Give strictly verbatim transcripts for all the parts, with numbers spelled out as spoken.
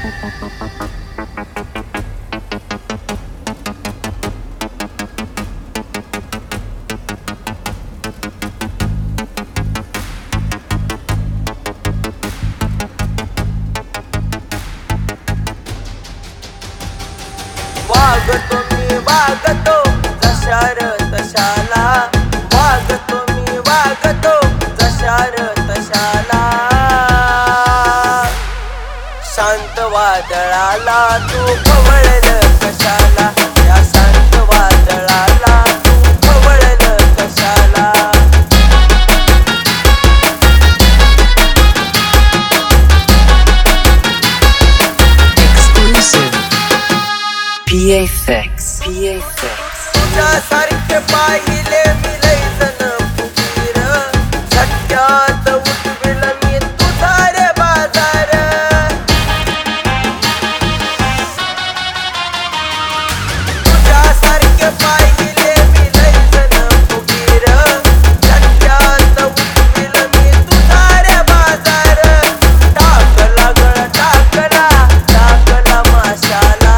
वागतो मी वागतो जशार तशाला, वागतो मी वागतो जशार तशाला. शांत वादळाला तू खवळलं कशाला, या शांत वादळाला तू खवळलं कशाला. P F X, P F X. तुझ्यासारखे पाहिले मी लय जण फुगीर, झटक्यात उठविल मी तुझा रे बाजार. तुझ्यासारखे पाहिले मी लय जण फुगीर, झटक्यात उठविल मी तुझा रे बाजार. टाकला गळ टाकला टाकला माशाला,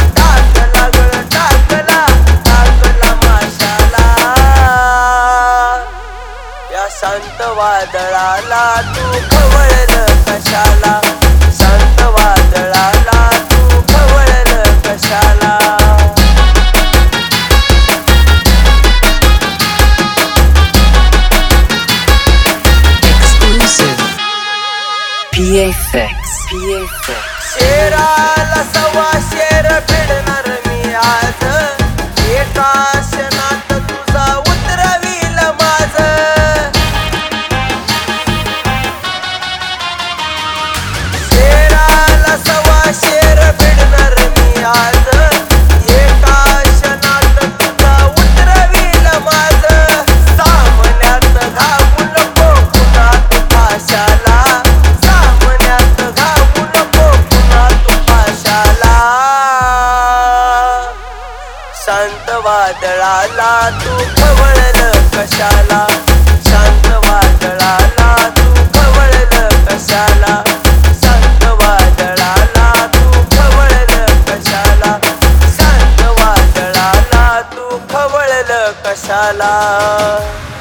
शांत वादळाला तू खवळलं कशाला, शांत वादळाला तू खवळलं कशाला. Exclusive. P F X, P F X. शेराला सव्वा शेर भिडणार मी आज, एका क्षणात तुझा उतरवील माझं. शेर भिडणार मी आज, एका क्षणात तुझा उतरवील माझं. सामन्यात घाबू नको पुन्हा तू पाशाला, सामन्यात घाबू नको पुन्हा तू पाशाला. शांत वादळाला तू खवळलं कशाला, शांत वादळाला तू खवळलं कशाला. शांत वादळाला तू खवळलं कशाला, शांत वादळाला तू खवळलं कशाला.